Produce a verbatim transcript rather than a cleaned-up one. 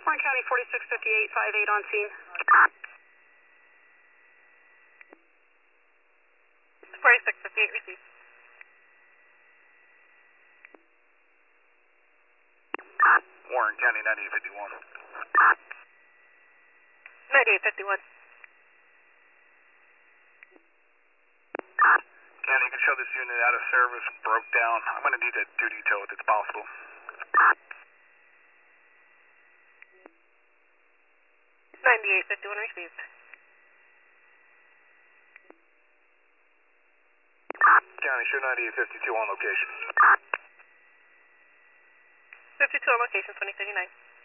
Warren County forty-six fifty-eight, five eight on scene. forty-six fifty-eight received. Warren County ninety-eight fifty-one. ninety-eight fifty-one. County, you can show this unit out of service, broke down. I'm going to need a duty tow if it's possible. ninety-eight fifty-one received. County, show ninety-eight fifty-two on location. fifty-two on location, twenty thirty-nine.